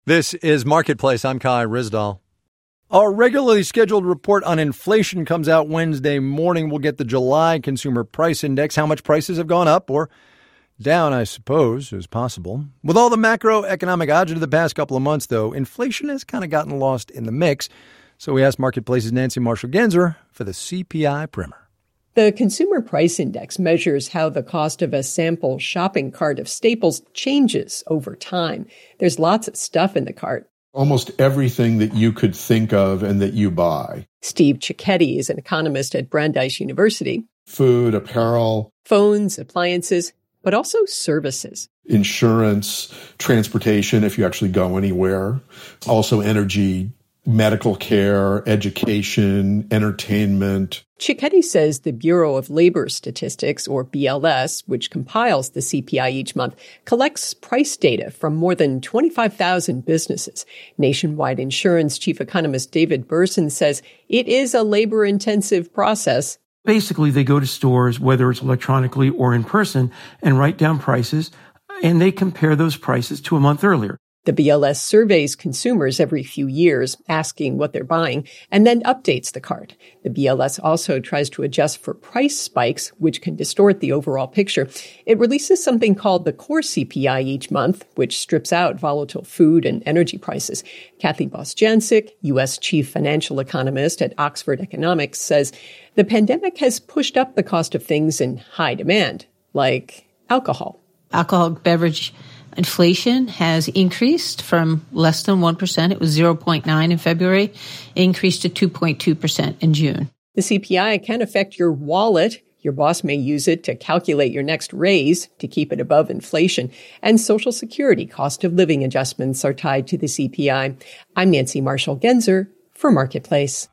This is Marketplace. I'm Kai Rizdal. Our regularly scheduled report on inflation comes out Wednesday morning. We'll get the July Consumer Price Index, how much prices have gone up or down, I suppose, is possible. With all the macroeconomic agita of the past couple of months, though, inflation has kind of gotten lost in the mix. So we asked Marketplace's Nancy Marshall-Genzer for the CPI primer. The Consumer Price Index measures how the cost of a sample shopping cart of staples changes over time. There's lots of stuff in the cart. Almost everything that you could think of and that you buy. Steve Cicchetti is an economist at Brandeis University. Food, apparel. Phones, appliances, but also services. Insurance, transportation, if you actually go anywhere. Also energy, medical care, education, entertainment. Cicchetti says the Bureau of Labor Statistics, or BLS, which compiles the CPI each month, collects price data from more than 25,000 businesses. Nationwide Insurance chief economist David Burson says it is a labor-intensive process. Basically, they go to stores, whether it's electronically or in person, and write down prices, and they compare those prices to a month earlier. The BLS surveys consumers every few years, asking what they're buying, and then updates the cart. The BLS also tries to adjust for price spikes, which can distort the overall picture. It releases something called the core CPI each month, which strips out volatile food and energy prices. Kathy Bostjancic, U.S. chief financial economist at Oxford Economics, says the pandemic has pushed up the cost of things in high demand, like alcohol. Alcoholic beverage inflation has increased from less than 1%. It was 0.9 in February, increased to 2.2% in June. The CPI can affect your wallet. Your boss may use it to calculate your next raise to keep it above inflation. And Social Security cost of living adjustments are tied to the CPI. I'm Nancy Marshall-Genzer for Marketplace.